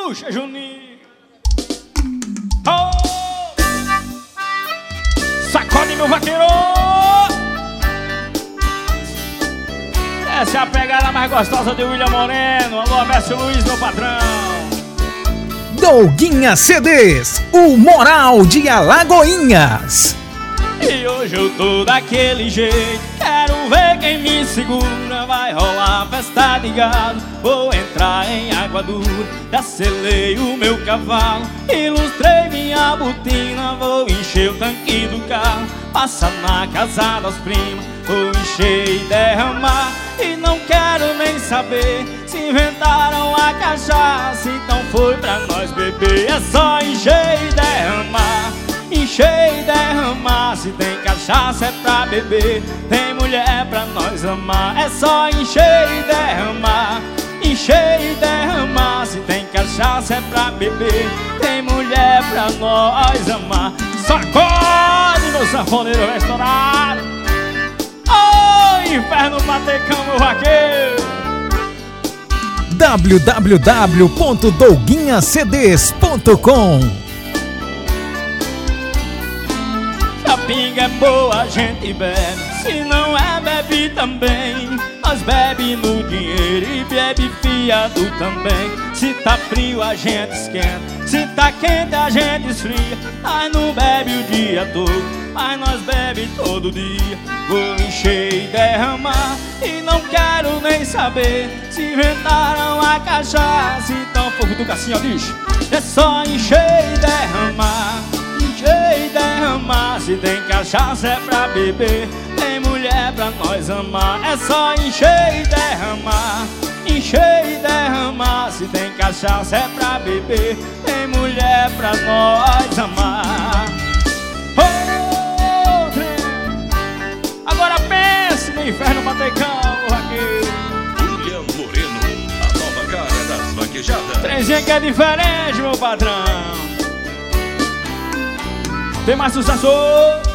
Puxa, Juninho. Oh! Sacode, meu vaqueiro. Essa é a pegada mais gostosa de William Moreno. Alô, Mércio Luiz, meu patrão. Doguinha CDs, o moral de Alagoinhas. E hoje eu tô daquele jeito, quero ver quem me segura. Vai rolar festa de gado, vou entrar em água dura. Já selei o meu cavalo, ilustrei minha botina. Vou encher o tanque do carro, passar na casa das primas. Vou encher e derramar, e não quero nem saber se inventaram a cachaça. Então foi pra nós beber, é só encher e derramar. Encher e derramar, se tem cachaça é pra beber. Tem mulher pra nós amar, é só encher e derramar. Encher e derramar, se tem cachaça é pra beber. Tem mulher pra nós amar. Sacode, meu sanfoneiro restaurado. Oh, inferno patecão, meu vaqueiro. www.doguinhacds.com. Se a pinga é boa, a gente bebe. Se não é, bebe também. Nós bebe no dinheiro e bebe fiado também. Se tá frio, a gente esquenta. Se tá quente, a gente esfria. Nós não bebe o dia todo, mas nós bebe todo dia. Vou encher e derramar, e não quero nem saber se inventaram a cachaça. Então fogo do cassinho, bicho. É só encher e derramar. Encher e derramar, se tem cachaça é pra beber. Tem mulher pra nós amar, é só encher e derramar. Encher e derramar, se tem cachaça é pra beber. Tem mulher pra nós amar. Oh, trem. Agora pense no inferno matecão, vaqueiro. William Moreno, a nova cara das vaquejadas. Trenzinho que é diferente, meu patrão. Tem mais sucesso.